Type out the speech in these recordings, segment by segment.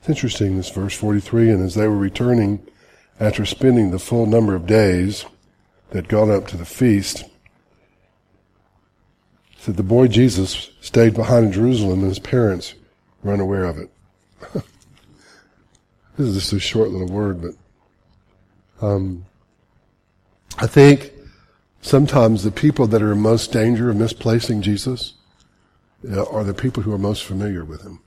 It's interesting, this verse 43, and as they were returning after spending the full number of days that had gone up to the feast, said the boy Jesus stayed behind in Jerusalem and his parents were unaware of it. This is just a short little word, but I think sometimes the people that are in most danger of misplacing Jesus are the people who are most familiar with him.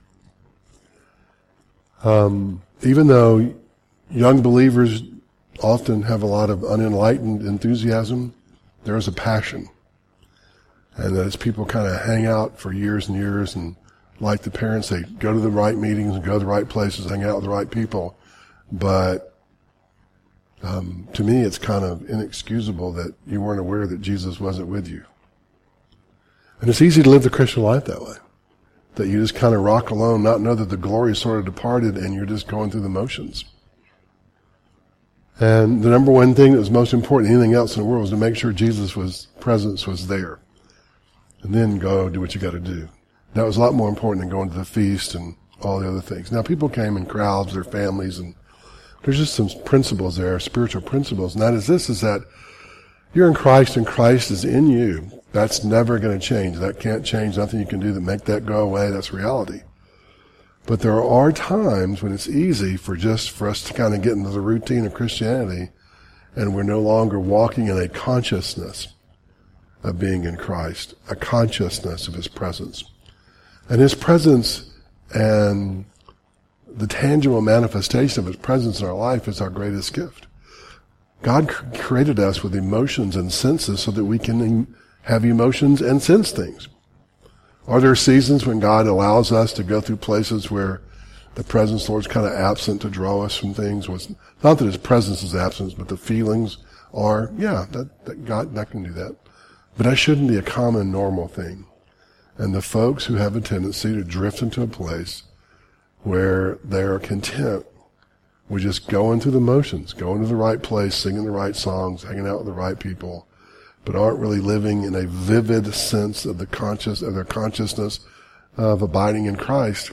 Even though young believers often have a lot of unenlightened enthusiasm, there is a passion. And as people kind of hang out for years and years, and like the parents, they go to the right meetings and go to the right places, hang out with the right people. But to me, it's kind of inexcusable that you weren't aware that Jesus wasn't with you. And it's easy to live the Christian life that way. That you just kind of rock alone, not know that the glory sort of departed, and you're just going through the motions. And the number one thing that was most important than anything else in the world was to make sure Jesus' presence was there. And then go do what you got to do. That was a lot more important than going to the feast and all the other things. Now, people came in crowds, their families, and there's just some principles there, spiritual principles. And that is this, is that you're in Christ and Christ is in you. That's never going to change. That can't change. Nothing you can do to make that go away. That's reality. But there are times when it's easy for us to kind of get into the routine of Christianity, and we're no longer walking in a consciousness of being in Christ, a consciousness of his presence. And his presence and the tangible manifestation of his presence in our life is our greatest gift. God created us with emotions and senses so that we can have emotions and sense things. Are there seasons when God allows us to go through places where the presence of the Lord is kind of absent to draw us from things? Not that his presence is absent, but the feelings are, that can do that. But that shouldn't be a common, normal thing. And the folks who have a tendency to drift into a place where they are content with just going through the motions, going to the right place, singing the right songs, hanging out with the right people, but aren't really living in a vivid sense of their consciousness of abiding in Christ,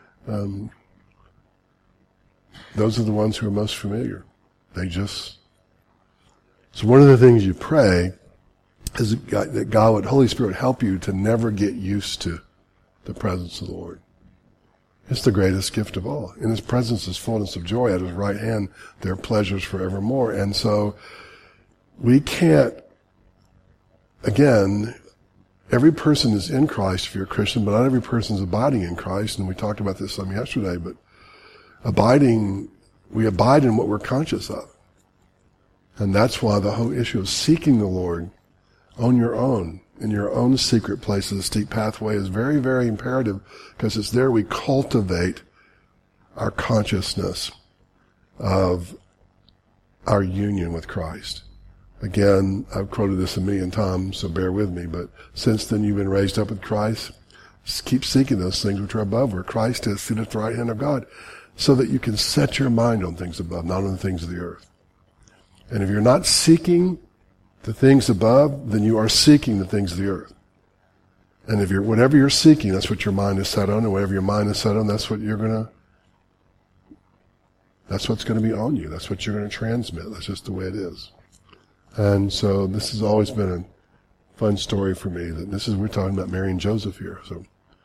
those are the ones who are most familiar. So one of the things you pray is that God, Holy Spirit, would help you to never get used to the presence of the Lord. It's the greatest gift of all. In his presence is fullness of joy. At his right hand there are pleasures forevermore. And so we can't, again, every person is in Christ if you're a Christian, but not every person is abiding in Christ. And we talked about this some yesterday, but we abide in what we're conscious of. And that's why the whole issue of seeking the Lord on your own, in your own secret place of the steep pathway, is very, very imperative, because it's there we cultivate our consciousness of our union with Christ. Again, I've quoted this a million times, so bear with me, but since then you've been raised up with Christ. Just keep seeking those things which are above, where Christ is seated at the right hand of God, so that you can set your mind on things above, not on the things of the earth. And if you're not seeking the things above, then you are seeking the things of the earth. And if whatever you're seeking, that's what your mind is set on, and whatever your mind is set on, that's what's going to be on you. That's what you're going to transmit. That's just the way it is. And so this has always been a fun story for me, that we're talking about Mary and Joseph here, so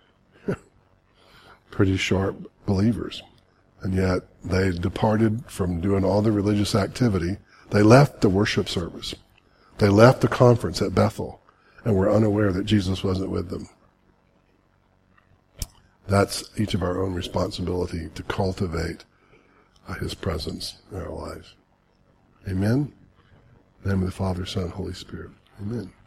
pretty sharp believers. And yet they departed from doing all the religious activity. They left the worship service. They left the conference at Bethel and were unaware that Jesus wasn't with them. That's each of our own responsibility to cultivate his presence in our lives. Amen? In the name of the Father, Son, Holy Spirit. Amen.